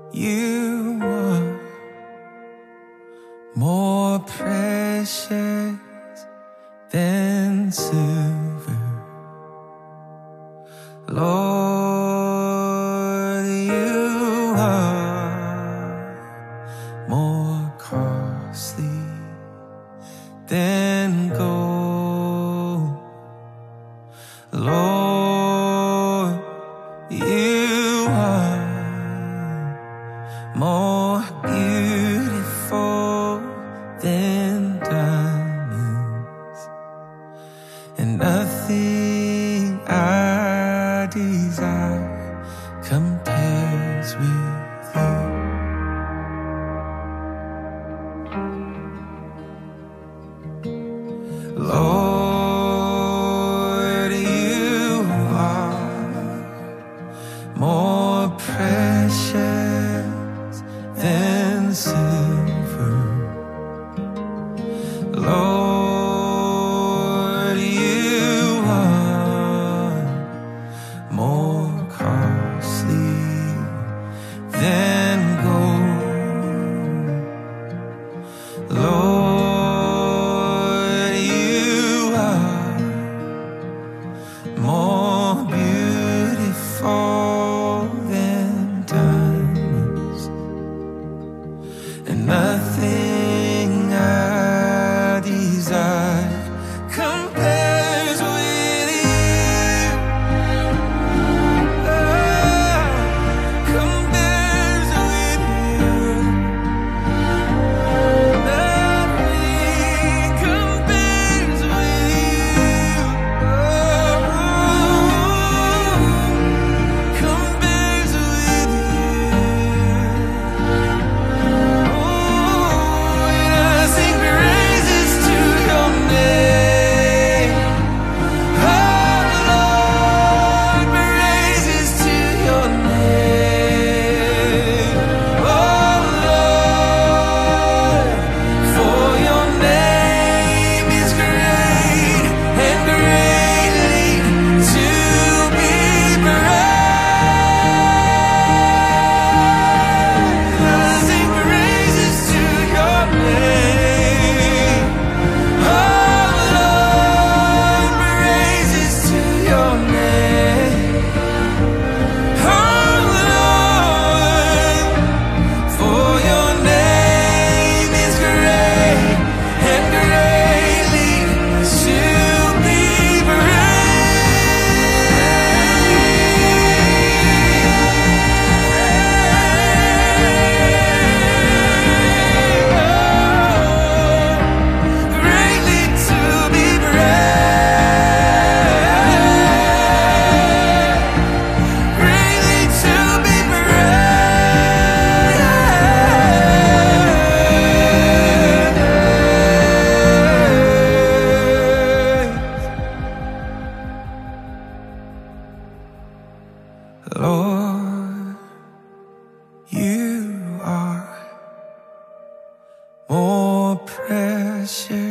You are more precious than silver. Lord, you are more costly than gold. Lord, you are more beautiful than diamonds, and nothing I desire compares with you. Lord, you are more precious than silver. Lord, you are more costly than gold. Lord, you are more beautiful than diamonds, and nothing I desire compares with you. Compares with you. Nothing compares with you. Compares with you. And I sing praises to your name. Oh Lord, praises to your name. Oh Lord, for your name is great and greatly to be praised. I sing praises to your name. Oh Lord, praises to your name. Oh Lord, for your name is great and greatly to be praised. Greatly to be praised. Greatly to be praised. Lord, you are more precious